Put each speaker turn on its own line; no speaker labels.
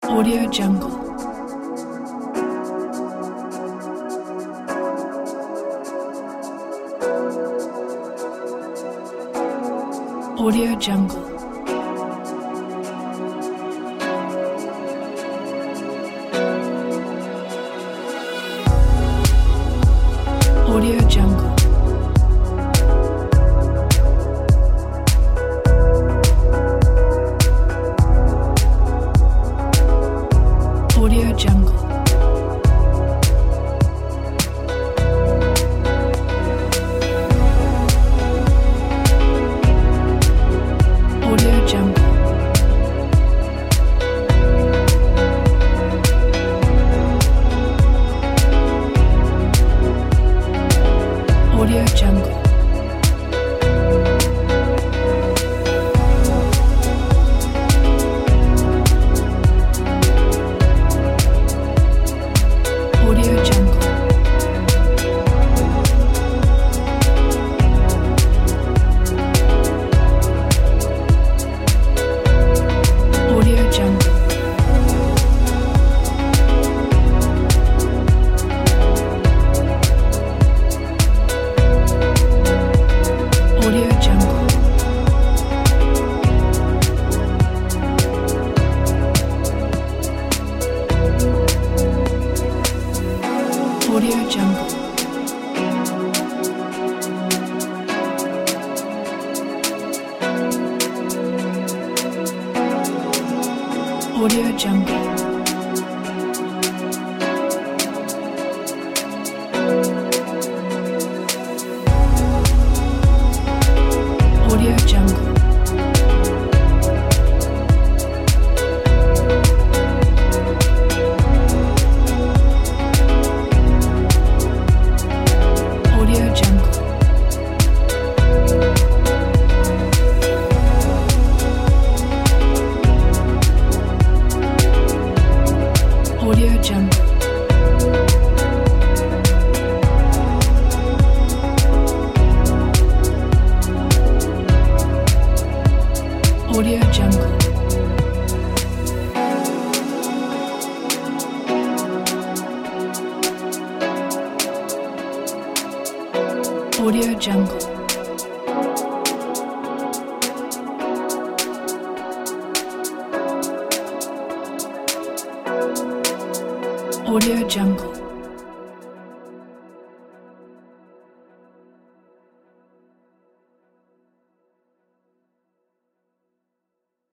Audio Jungle. Audio Jungle. Audio Jungle. Audio Jungle. Audio Jungle. Audio Jungle. Audio Jungle. Audio Jungle. Audio Jungle. Audio Jungle. Audio Jungle. Audio Jungle. Audio Jungle. Audio Jungle. Audio Jungle. Audio Jungle. Audio Jungle.